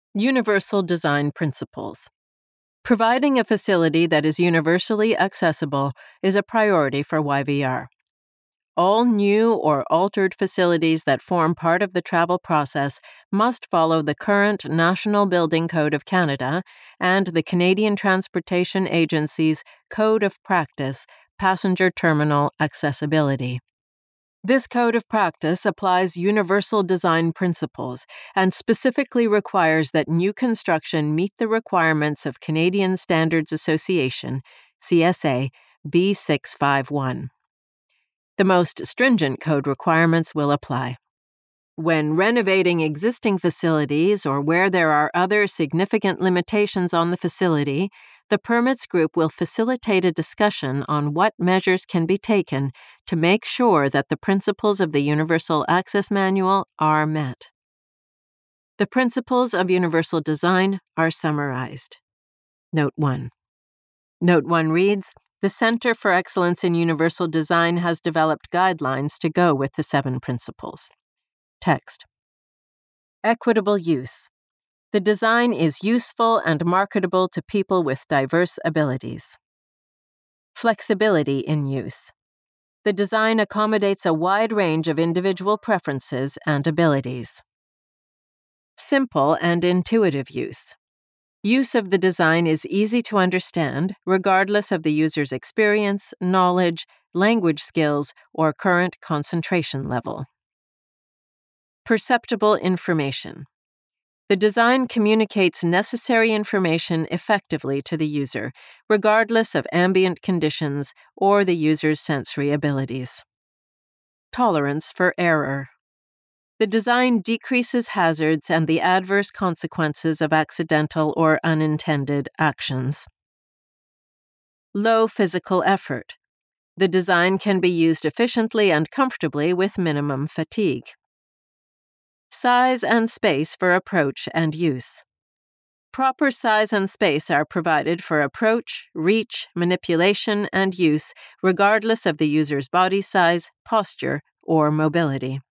Universal Design Principles. Providing a facility that is universally accessible is a priority for YVR. All new or altered facilities that form part of the travel process must follow the current National Building Code of Canada and the Canadian Transportation Agency's Code of Practice, Passenger Terminal Accessibility. This code of practice applies universal design principles and specifically requires that new construction meet the requirements of Canadian Standards Association, CSA, B651. The most stringent code requirements will apply. When renovating existing facilities or where there are other significant limitations on the facility, the permits group will facilitate a discussion on what measures can be taken to make sure that the principles of the Universal Access Manual are met. The principles of universal design are summarized. Note 1. Note 1 reads, "The Centre for Excellence in Universal Design has developed guidelines to go with the 7 principles." Text. Equitable use. The design is useful and marketable to people with diverse abilities. Flexibility in use. The design accommodates a wide range of individual preferences and abilities. Simple and intuitive use. Use of the design is easy to understand, regardless of the user's experience, knowledge, language skills, or current concentration level. Perceptible information. The design communicates necessary information effectively to the user, regardless of ambient conditions or the user's sensory abilities. Tolerance for error. The design decreases hazards and the adverse consequences of accidental or unintended actions. Low physical effort. The design can be used efficiently and comfortably with minimum fatigue. Size and space for approach and use. Proper size and space are provided for approach, reach, manipulation, and use, regardless of the user's body size, posture, or mobility.